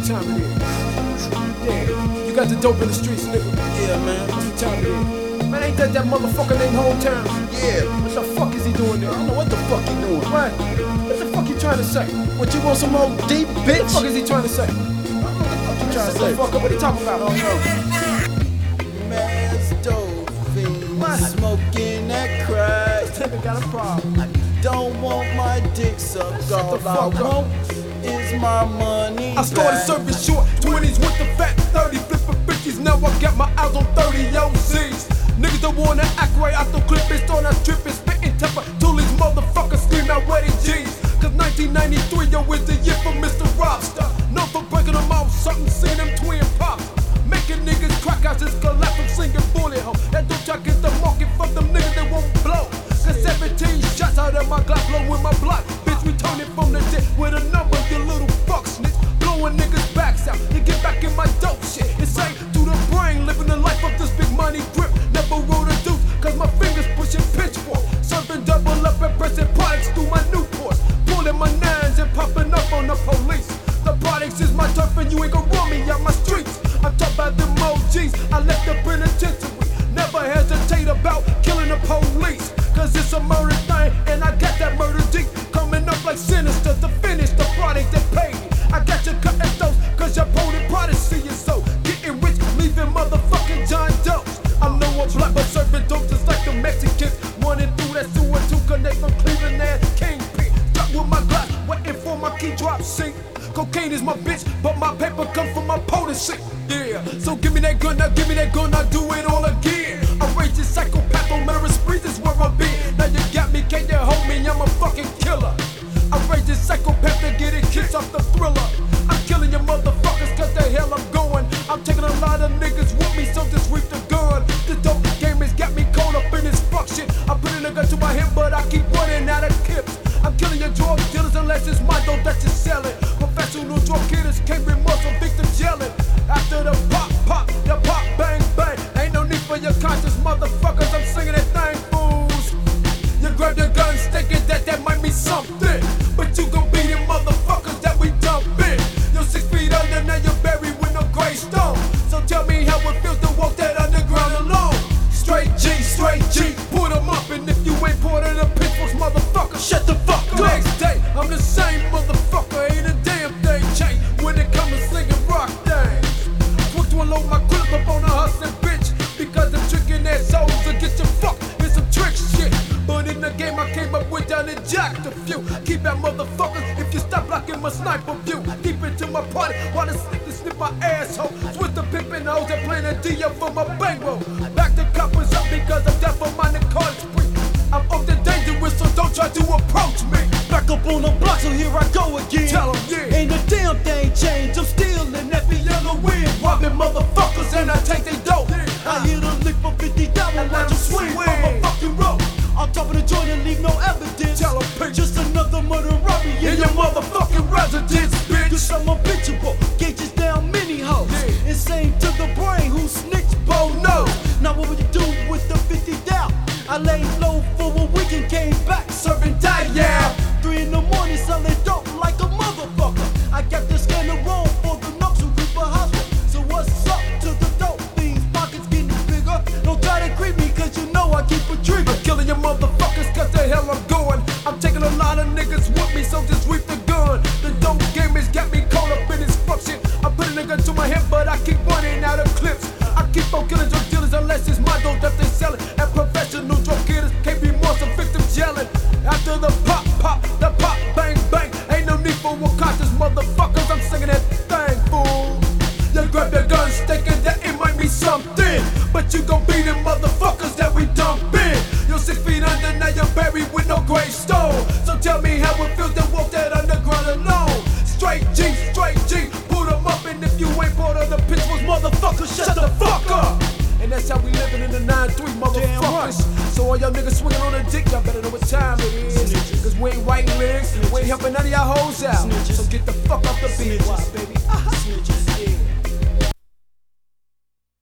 what time it is? Yeah, you got the dope in the streets, nigga. Yeah, man. What time it is? Man, ain't that motherfucker named Hometown? Yeah. What the fuck is he doing there? I don't know what the fuck he doing. What? What the fuck he trying to say? What, you want some old deep, What the bitch? fuck is he trying to say? I don't know what the fuck you trying to say. Motherfucker, what he talking about? I don't know. Man's dope fiend, What? smoking that crack. This nigga got a problem. I don't want my dick sucked. Shut All the I fuck up. want is my money. I started back. serving short 20s with the fat 30, flipping 50s. Now I got my eyes on 30 OZs. Niggas don't wanna act right out the clip, it's on that tripping, spitting temper till these motherfuckers scream out wedding G's. Cause 1993, yo, is the year for Mr. Robster. Known for breaking them off, something seeing them twin pops. Making niggas crack out this collapse from singing bullet hole. That don't check is the market for them niggas that won't blow. Cause 17 shots out of my Glock, blow with my block. Bitch, returning from the dead with a number, you little fuck snitch. Blowing niggas' backs out, you get back in my dope shit. It's ain't through the brain, living the life of this big money grip. Never roll a deuce, cause my fingers pushing pitchfork. Serving double up and pressing products through my Newports. Pulling my nines and popping up on the police. The products is my turf and you ain't gon' run me out my streets. I'm talking about them OGs, I left the penitentiary. Never hesitate about killing the police. Cause it's a murder thing and I got that murder deep. Coming up like sinister to finish the product that paid me. I got you cutting those cause your potent prodigy is so. Getting rich, leaving motherfucking John Doe's. I know I'm black but serving dope just like the Mexicans. Running through that sewer to connect from Cleveland and Kingpin. Stuck with my glass, waiting for my key drop sync. Cocaine is my bitch, but my paper comes from my potency. Yeah, so give me that gun, now give me that gun, I'll do it all again. I rage this psychopath on murder sprees, is where I've been. Now you got me, can you hold me? I'm a fucking killer. I rage this psychopath to get it kicked off the Thriller. I'm killing your motherfuckers cause the hell I'm going. I'm taking a lot of niggas with me, so just reap the gun. The dope game has got me caught up in this fuck shit. I'm putting a gun to my hip, but I keep running out of clips. I'm killing your drug dealers unless it's my dope that you're selling. Professional drug killers can't remorse on victims yelling. After the pop, the pop, bang, bang. Ain't no need for your conscious motherfuckers, I'm singing that thing, fools. You grab your guns thinking that might mean something. But you gon' be them motherfuckers that we dump in. You're 6 feet under, now you're buried with no gravestone. So tell me how it feels to walk that underground alone. Straight G, put them up. And if you ain't part of the pitchforks, motherfucker, shut the fuck up. Next day, I'm the same motherfucker, ain't a damn thing changed when it comes to slinging rock things. Quick to unload my clip up on a hustling bitch, because I'm tricking assholes to get you fucked in some trick shit. But in the game I came up with down and jacked a few. Keep that motherfuckers if you stop blocking my sniper view. Deep into my party while the snip my asshole. Switch the pimpin' hoes and playing a D up for my bankroll. Back the coppers up because I'm down for my narcotics spree. I'm up to dangerous, so don't try to approach me. Back up on the block, so here I go again. Tell 'em, yeah. Ain't a damn thing changed. I'm still in that yellow wind. Robbing motherfuckers and I take they dope. I hit a lick for 50,000 and watch 'em swing from a fucking rope. On top of the joint and leave no evidence. Tell 'em, bitch. Just another murder robbery In your motherfucking residence, bitch. Cause I'm habitual, gauges down many hoes. Yeah. Insane to the brain, who snitch, bo knows. Now what would you do with the 50 down? I laid low for a week and came back serving die, yeah. 3 in the morning selling dope like a motherfucker. I got the scanner wrong for the knocks who creep a hospital. So what's up to the dope fiends? Pockets getting bigger. Don't try to creep me cause you know I keep a trigger. I'm killing your motherfuckers cause the hell I'm going. I'm taking a lot of niggas with me, so just reap the gun. The dope game has got me caught up in this fuck shit. I'm putting a gun to my head, but I keep running out of clips. I keep on killing drug dealers unless it's my dope that they selling. And professional drug killers can't be more some victims yelling. After the pop, the pop, bang, bang. Ain't no need for cautious motherfuckers, I'm singing that thing, fool. You grab your guns thinking that it might be something, but you gon' be them motherfuckers that we dump in. You're 6 feet under, now you're buried with no gravestone. So tell me how it feels to walk that underground alone. Straight G, put them up. And if you ain't part of the pitchforks, motherfucker, shut the fuck up. And that's how we living in the 9-3, motherfuckers. So all y'all niggas swinging on a dick, y'all better know what time it is. Cause we ain't writing lyrics, we ain't helping none of y'all hoes out. So get the fuck off the beat, baby.